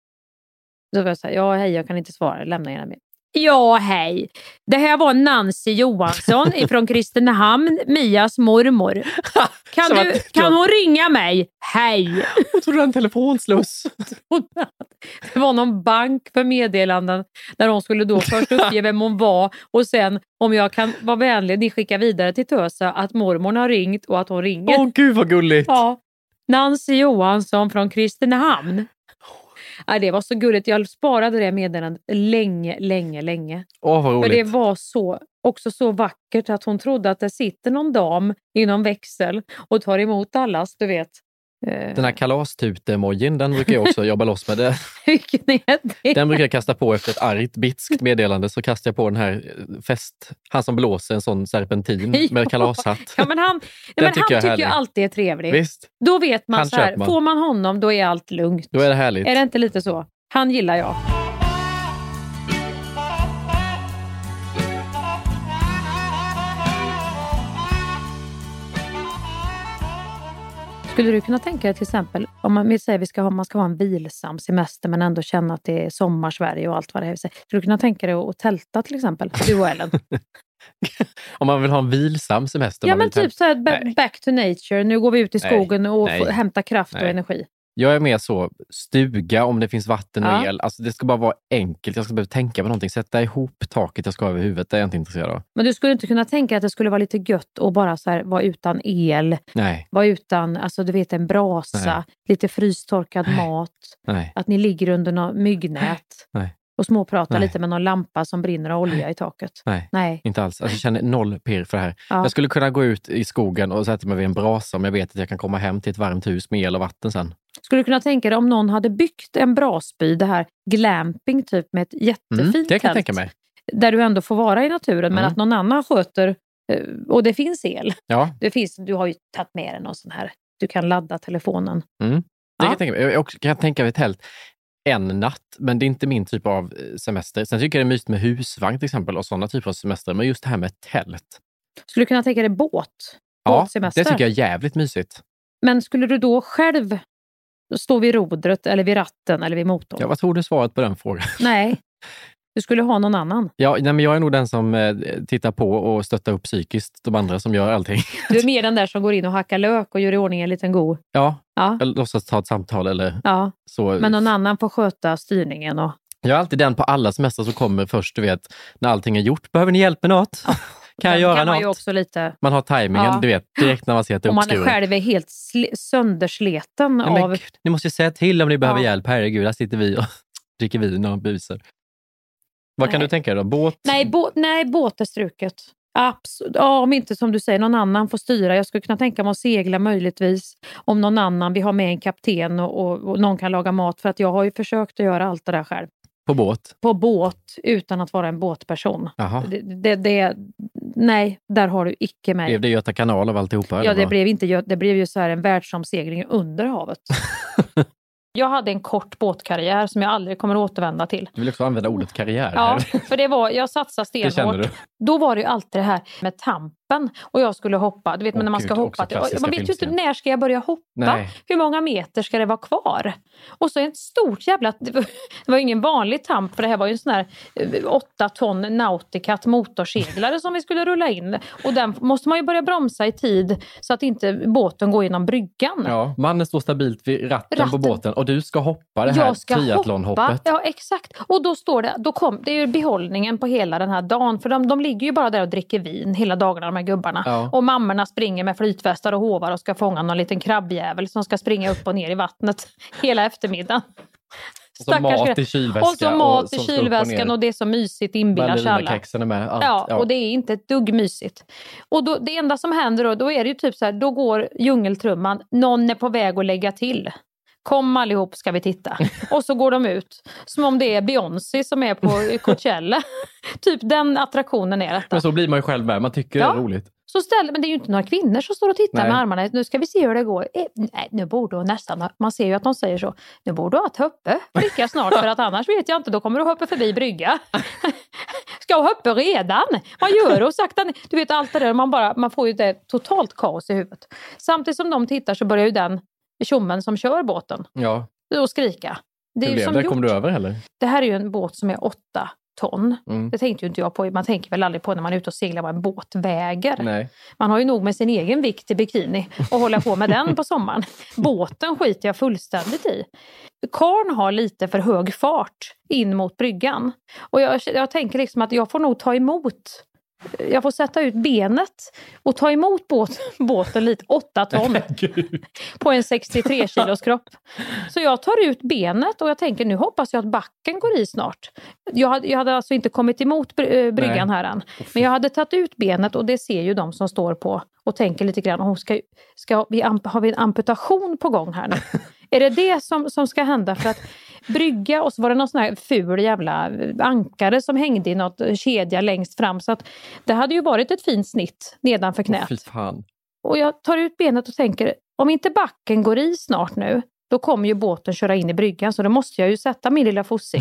var jag så här, ja hej, jag kan inte svara, lämna gärna med. Ja, hej. Det här var Nancy Johansson ifrån Kristinehamn, Mias mormor. Kan hon ringa mig? Hej. Jag tror det var en telefonsluss. Det var någon bank för meddelanden där hon skulle då först uppge vem hon var och sen om jag kan vara vänlig, ni skickar vidare till Tösa att mormor har ringt och att hon ringer. Åh gud vad gulligt. Ja. Nancy Johansson från Kristinehamn. Ja, det var så gulligt. Jag sparade det meddelandet länge. Åh, vad roligt. För det var också så vackert att hon trodde att det sitter någon dam i någon växel och tar emot allas, du vet. Den här kalastut-emojin, den brukar jag också jobba loss med. Den brukar jag kasta på efter ett argt, bitskt meddelande. Så kastar jag på den här han som blåser en sån serpentin med kalashatt. Ja, men han tycker ju alltid är trevlig. Visst. Då vet man så här, får man honom då är allt lugnt. Då är det härligt. Är det inte lite så? Han gillar jag. Skulle du kunna tänka dig till exempel, om man säger man ska ha en vilsam semester men ändå känna att det är sommar-Sverige och allt vad det är. Skulle du kunna tänka dig att tälta till exempel, du och Ellen? Om man vill ha en vilsam semester? Ja, men typ så här, back to nature. Nu går vi ut i skogen och hämtar kraft och energi. Jag är mer så, stuga om det finns vatten och el. Alltså det ska bara vara enkelt. Jag ska behöva tänka på någonting. Sätta ihop taket jag ska ha över huvudet. Det är jag inte intresserad av. Men du skulle inte kunna tänka att det skulle vara lite gött och bara så här, vara utan el. Nej. Vara utan, alltså du vet, en brasa. Nej. Lite frystorkad mat. Nej. Att ni ligger under något myggnät. Nej. Och småprata lite med någon lampa som brinner av olja i taket. Nej, inte alls. Alltså, jag känner noll pirr för det här. Ja. Jag skulle kunna gå ut i skogen och sätta mig vid en brasa om jag vet att jag kan komma hem till ett varmt hus med el och vatten sen. Skulle du kunna tänka dig om någon hade byggt en brasby, det här glamping typ med ett jättefint det kan jag tänka mig. där du ändå får vara i naturen, men att någon annan sköter, och det finns el. Ja. Du har ju tagit med dig någon sån här, du kan ladda telefonen. Jag kan tänka mig ett tält en natt, men det är inte min typ av semester. Sen tycker jag det är mysigt med husvagn till exempel och sådana typer av semester, men just det här med tält. Skulle du kunna tänka dig båtsemester? Det tycker jag är jävligt mysigt. Men skulle du då själv stå vid rodret eller vid ratten eller vid motorn? Ja, vad tror du svaret på den frågan? Nej, du skulle ha någon annan. Ja, men jag är nog den som tittar på och stöttar upp psykiskt de andra som gör allting. Du är mer den där som går in och hackar lök och gör i ordning en liten god. Ja. Eller låtsas ta ett samtal eller så. Men någon annan får sköta styrningen. Och... Jag är alltid den på alla semester som kommer först, du vet, när allting är gjort. Behöver ni hjälp med något? Kan jag göra något? Ju också lite... Man har tajmingen, du vet, direkt när man ser att det är uppskuret. Och man själv är helt söndersleten av... Ni måste ju säga till om ni behöver hjälp. Herregud, här sitter vi och dricker vin och busar. Vad kan du tänka dig då? Båt? Nej, båt är struket. Absolut. Ja, om inte som du säger, någon annan får styra. Jag skulle kunna tänka mig att segla möjligtvis. Om någon annan, vi har med en kapten och någon kan laga mat. För att jag har ju försökt att göra allt det där själv. På båt? På båt, utan att vara en båtperson. Jaha. Nej, där har du icke mig. Blev det Göta kanal av alltihopa? Ja, det blev ju så här en världsomsegling under havet. Jag hade en kort båtkarriär som jag aldrig kommer att återvända till. Du vill också använda ordet karriär här. Ja, för jag satsade stenhårt. Då var det ju alltid det här med tampen. Och jag skulle hoppa. Du vet, men när man ska hoppa. Man vet ju inte, när ska jag börja hoppa? Nej. Hur många meter ska det vara kvar? Och så ett stort jävla... Det var ju ingen vanlig tamp. För det här var ju en sån här 8 ton Nauticat motorseglare som vi skulle rulla in. Och den måste man ju börja bromsa i tid. Så att inte båten går genom bryggan. Ja, mannen står stabilt vid ratten på båten. Och du ska hoppa det här triathlonhoppet. Ja, exakt. Och då står det... Det är ju behållningen på hela den här dagen. För de ligger ju bara där och dricker vin hela dagarna, de här gubbarna. Ja. Och mammorna springer med flytvästar och hovar och ska fånga någon liten krabbjävel som ska springa upp och ner i vattnet hela eftermiddagen. Och så mat i kylväskan. Och så mat i kylväskan och det är så mysigt, inbillar sig alla. Är med, allt. Ja, och det är inte ett dugg mysigt. Och det enda som händer då är det ju typ så här, då går djungeltrumman, någon är på väg att lägga till. Kom allihop ska vi titta. Och så går de ut. Som om det är Beyoncé som är på Coachella. Typ den attraktionen är detta. Men så blir man ju själv med. Man tycker det är roligt. Men det är ju inte några kvinnor som står och tittar med armarna. Nu ska vi se hur det går. Nej, nu borde hon nästan... Man ser ju att de säger så. Nu borde du ha ett höppe. Flicka snart. För att annars vet jag inte. Då kommer du hoppa förbi brygga. Ska hoppa redan? Vad gör du? Sakta, du vet allt det där. Man får ju det totalt kaos i huvudet. Samtidigt som de tittar så börjar ju den tjommen som kör båten och skrika. Det är ju som kom du över heller? Det här är ju en båt som är 8 ton. Det tänkte ju inte jag på. Man tänker väl aldrig på när man är ute och seglar vad en båt väger. Nej. Man har ju nog med sin egen vikt i bikini och hålla på med den på sommaren. Båten skiter jag fullständigt i. Karn har lite för hög fart in mot bryggan. Och jag tänker liksom att jag får nog ta emot. Jag får sätta ut benet och ta emot båten lite 8 ton på en 63 kilos kropp. Så jag tar ut benet och jag tänker nu hoppas jag att backen går i snart. Jag hade alltså inte kommit emot bryggan här än. Men jag hade tagit ut benet och det ser ju de som står på och tänker lite grann. Har vi en amputation på gång här nu? Är det som ska hända? För att brygga och så var det någon sån här ful jävla ankare som hängde i något kedja längst fram. Så att det hade ju varit ett fint snitt nedanför knät. Fy fan. Och jag tar ut benet och tänker, om inte backen går i snart nu, då kommer ju båten köra in i bryggan. Så då måste jag ju sätta min lilla fossing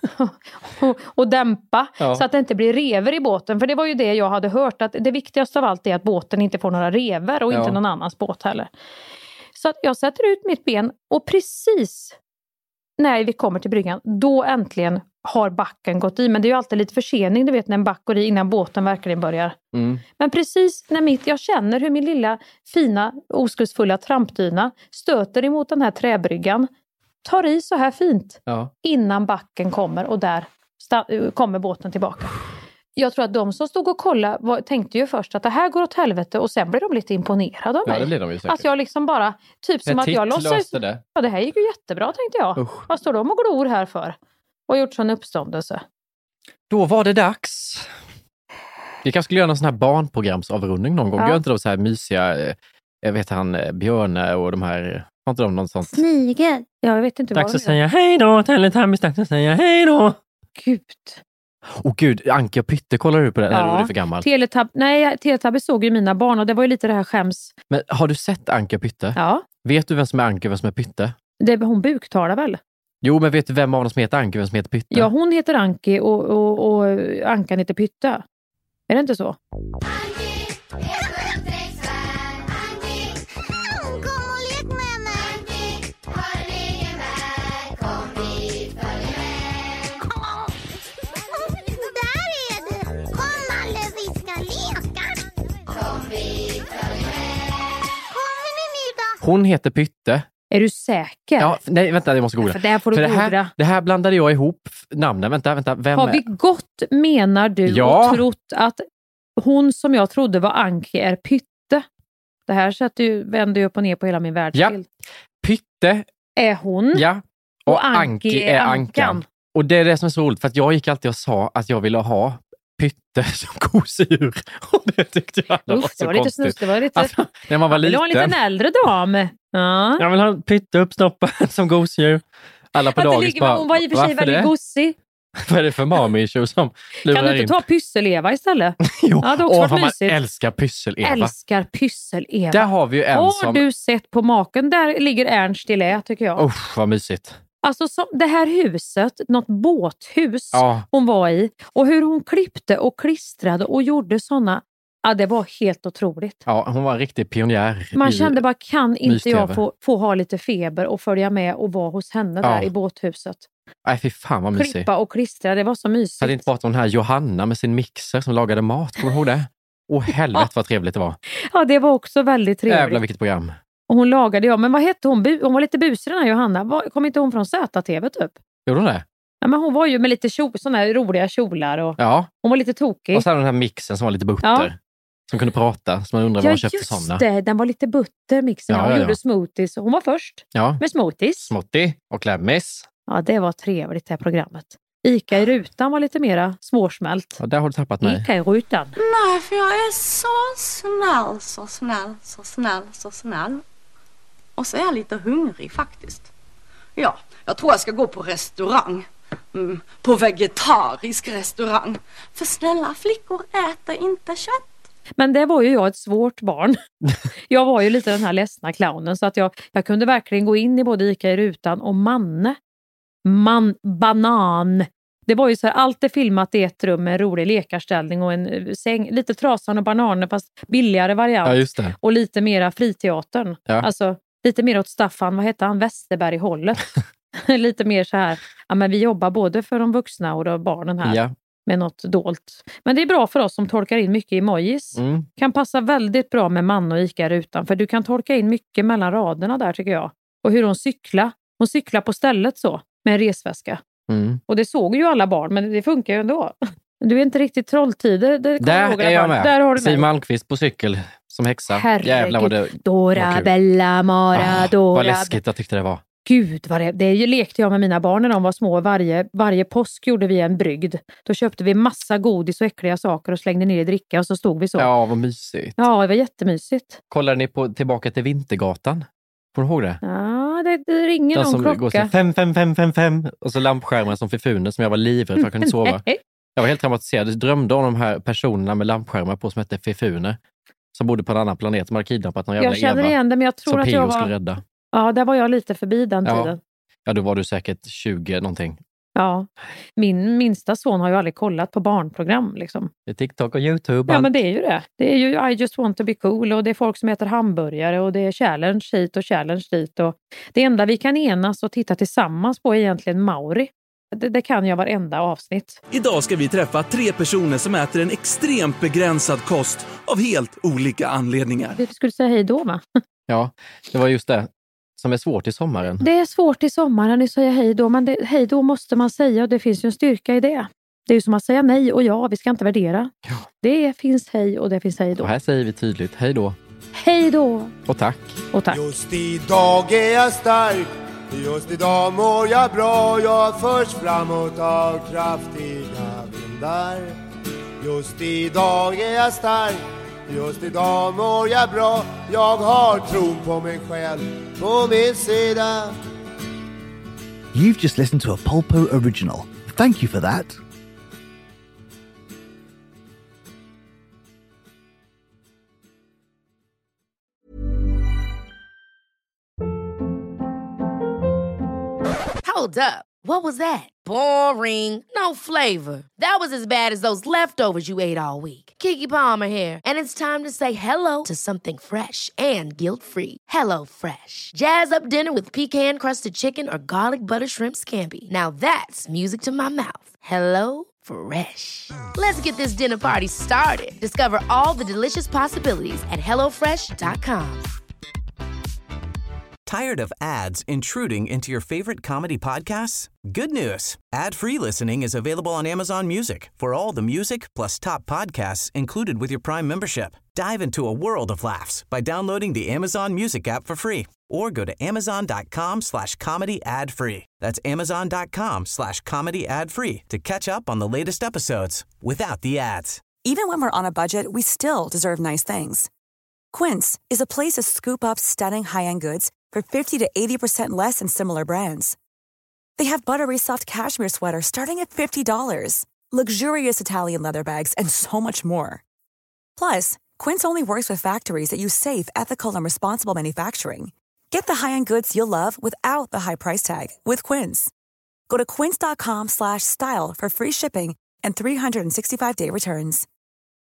och dämpa så att det inte blir rever i båten. För det var ju det jag hade hört, att det viktigaste av allt är att båten inte får några rever och inte någon annans båt heller. Så att jag sätter ut mitt ben och precis när vi kommer till bryggan, då äntligen har backen gått i. Men det är ju alltid lite försening, du vet, när en back går i innan båten verkligen börjar. Men precis när jag känner hur min lilla fina oskuldsfulla trampdyna stöter emot den här träbryggan, tar i så här fint innan backen kommer och där kommer båten tillbaka. Jag tror att de som stod och kollade tänkte ju först att det här går åt helvete och sen blev de lite imponerade av mig. Ja, det blir de ju säkert. Att jag liksom bara, typ som att jag låtsas. Ja, det här gick ju jättebra tänkte jag. Vad står de och glor här för? Och gjort sån uppståndelse. Då var det dags. Vi kanske skulle göra någon sån här barnprogramsavrundning någon gång. Gör inte de så här mysiga, jag vet Björne och de här, har inte de något sånt? Snigel. Ja, jag vet inte vad. Dags att säga hej då, Teletubbies, dags att säga hej då. Gud. Gud, Anke och Pytte, kollar du på det? Eller är det för gammalt? Teletubbies såg ju mina barn och det var ju lite det här skäms. Men har du sett Anke och Pytte? Ja. Vet du vem som är Anke och vem som är Pytte? Hon buktalar väl? Jo, men vet du vem av dem som heter Anke och vem som heter Pytte? Ja, hon heter Anke och Ankan heter Pytte. Är det inte så? Hon heter Pytte. Är du säker? Ja, nej, vänta, jag måste googla. För det här får du googla. Det här blandade jag ihop namnen. Vänta, vem har vi gått, menar du, och trott att hon som jag trodde var Anke är Pytte? Det här vänder ju upp och ner på hela min världsbild. Ja, Pytte är hon. Ja, och Anke är Ankan. Och det är det som är så roligt, för att jag gick alltid och sa att jag ville ha Pytte som gosedjur. Och det tyckte jag var så det var konstigt. Lite det var lite... Alltså, när man var liten. Det var en liten äldre dam. Ja. Jag vill ha Pytte uppstoppad som gosedjur. Alla på dagis bara, hon var i och för sig väldigt gosig. Vad är det för mami-tjur som lurar in? Kan du inte ta Pysseleva istället? Jo, ja, det har också varit man mysigt. Älskar Pysseleva. Älskar Pysseleva. Där har vi ju en har du sett på maken? Där ligger Ernst i lä, tycker jag. Vad mysigt. Alltså det här huset, något båthus hon var i. Och hur hon klippte och klistrade och gjorde såna. Ja, det var helt otroligt. Ja, hon var en riktig pionjär. Man kände bara, kan inte jag få ha lite feber och följa med och vara hos henne där i båthuset? Nej, fy fan vad mysigt. Klippa och klistra, det var så mysigt. Hade inte pratat om den här Johanna med sin mixer som lagade mat, kommer du ihåg det? Helvete vad trevligt det var. Ja, det var också väldigt trevligt. Jävlar vilket program. Och hon lagade, men vad hette hon? Hon var lite busig den här Johanna. Kom inte hon från ZTV typ? Gjorde hon det? Ja, men hon var ju med lite såna här roliga kjolar och hon var lite tokig. Och så hade den här mixen som var lite butter. Som kunde prata, så man undrar var hon köpte sådana. Ja, just det. Den var lite butter, mixen. Hon gjorde smoothies. Hon var först med smoothies. Smoothie och klämmis. Ja, det var trevligt det här programmet. Ica i rutan var lite mera svårsmält. Ja, där har du tappat mig. Ica i rutan. Nej, för jag är så snäll. Och så är jag lite hungrig faktiskt. Ja, jag tror jag ska gå på restaurang. På vegetarisk restaurang. För snälla flickor äter inte kött. Men det var ju jag ett svårt barn. Jag var ju lite den här ledsna clownen. Så att jag kunde verkligen gå in i både Ica i rutan och banan. Det var ju så här, allt är filmat i ett rum med en rolig lekarställning och en säng. Lite Trasan och bananer fast billigare variant. Ja, just det. Och lite mera friteatern. Ja. Alltså lite mer åt Staffan, vad hette han? Westerberg hållet. Lite mer så här, ja men vi jobbar både för de vuxna och de barnen här. Ja. Med något dolt. Men det är bra för oss som tolkar in mycket emojis. Kan passa väldigt bra med man och Ica rutan. För du kan tolka in mycket mellan raderna där tycker jag. Och hur hon cyklar. Hon cyklar på stället så. Med en resväska. Och det såg ju alla barn. Men det funkar ju ändå. Du är inte riktigt trolltider. Där är jag med. Där har du Siw Malmkvist på cykel som häxa. Herregud. Jävlar vad det Dora, var kul. Bella, Mara, Dora. Vad läskigt jag tyckte det var. Gud vad det lekte jag med mina barn när de var små. Varje påsk gjorde vi en brygd. Då köpte vi massa godis och äckliga saker och slängde ner i dricka och så stod vi så. Ja, vad mysigt. Ja, det var jättemysigt. Kollade ni på Tillbaka till Vintergatan? Får du ihåg det? Ja, det ringer någon klocka. Går så 5, 5, 5, 5, 5 och så lampskärmar som fifuner som jag var livrädd för jag kunde sova. Jag var helt traumatiserad. Jag drömde om de här personerna med lampskärmar på som hette fifuner. Som bodde på en annan planet. Som hade kidnappat någon jävla Jag känner igen det, men jag tror att jag var... skulle rädda. Ja, där var jag lite förbi den tiden. Ja, då var du säkert 20 någonting. Ja, min minsta son har ju aldrig kollat på barnprogram liksom. Det är TikTok och YouTube. Ja, men det är ju det. Det är ju I just want to be cool och det är folk som äter hamburgare och det är challenge hit och challenge dit. Och det enda vi kan enas och titta tillsammans på är egentligen Mauri. Det kan jag varenda avsnitt. Idag ska vi träffa 3 personer som äter en extremt begränsad kost av helt olika anledningar. Du skulle säga hej då, va? Ja, det var just det som är svårt i sommaren. Det är svårt i sommaren att säga hej då, men hej då måste man säga och det finns ju en styrka i det. Det är ju som att säga nej och ja, vi ska inte värdera. Ja. Det finns hej och det finns hej då. Och här säger vi tydligt hej då. Hej då. Och tack. Och tack. Just idag är jag stark. Just idag mår jag bra. Jag förs framåt av kraftiga vindar. Just idag är jag stark. Just idag mår jag bra. Jag har tron på mig själv på min sida. You've just listened to a Polpo original. Thank you for that. Hold up. What was that? Boring. No flavor. That was as bad as those leftovers you ate all week. Keke Palmer here, and it's time to say hello to something fresh and guilt-free. Hello Fresh. Jazz up dinner with pecan-crusted chicken or garlic butter shrimp scampi. Now that's music to my mouth. Hello Fresh. Let's get this dinner party started. Discover all the delicious possibilities at hellofresh.com. Tired of ads intruding into your favorite comedy podcasts? Good news. Ad-free listening is available on Amazon Music for all the music plus top podcasts included with your Prime membership. Dive into a world of laughs by downloading the Amazon Music app for free or go to amazon.com/comedy ad-free. That's amazon.com/comedy ad-free to catch up on the latest episodes without the ads. Even when we're on a budget, we still deserve nice things. Quince is a place to scoop up stunning high-end goods for 50 to 80% less than similar brands. They have buttery soft cashmere sweaters starting at $50, luxurious Italian leather bags, and so much more. Plus, Quince only works with factories that use safe, ethical, and responsible manufacturing. Get the high-end goods you'll love without the high price tag with Quince. Go to quince.com/style for free shipping and 365-day returns.